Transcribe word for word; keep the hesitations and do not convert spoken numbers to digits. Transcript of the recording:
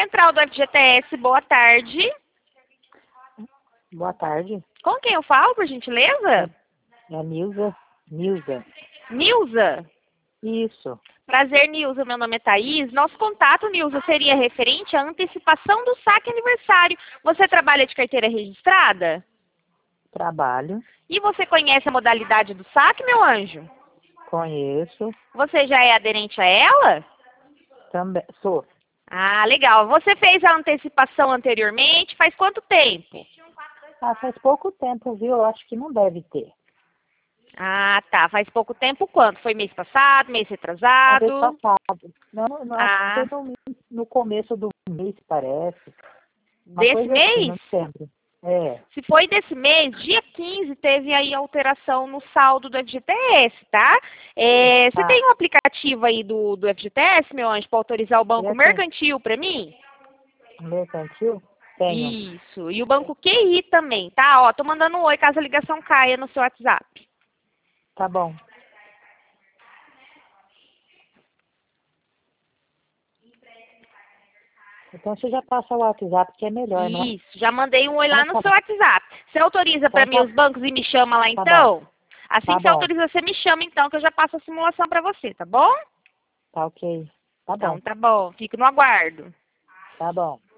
Central do F G T S, boa tarde. Boa tarde. Com quem eu falo, por gentileza? É a Nilza. Nilza. Nilza? Isso. Prazer, Nilza. Meu nome é Thaís. Nosso contato, Nilza, seria referente à antecipação do saque aniversário. Você trabalha de carteira registrada? Trabalho. E você conhece a modalidade do saque, meu anjo? Conheço. Você já é aderente a ela? Também. Sou. Ah, legal. Você fez a antecipação anteriormente? Faz quanto tempo? Ah, faz pouco tempo, viu? Eu acho que não deve ter. Ah, tá. Faz pouco tempo quanto? Foi mês passado, mês Uma retrasado? vez passado. Não, não acho que Ah, foi no, no começo do mês, parece. Uma desse coisa assim, mês? não lembro. É. Se foi desse mês, dia quinze, teve aí alteração no saldo do F G T S, tá? É, você Tá. tem um aplicativo aí do, do F G T S, meu anjo, para autorizar o banco Eu tenho. mercantil para mim? Mercantil? Tenho. Isso. E o banco Q I também, tá? Ó, tô mandando um oi caso a ligação caia no seu WhatsApp. Tá bom. Então você já passa o WhatsApp, que é melhor, não é? Isso, já mandei um oi lá Então no tá seu bom. WhatsApp. Você autoriza para Então mim tá, os bancos e me chama lá tá bom. então? Assim Tá que você bom. autoriza, você me chama então, que eu já passo a simulação para você, tá bom? Tá ok. Tá bom. Então tá bom, fico no aguardo. Tá bom.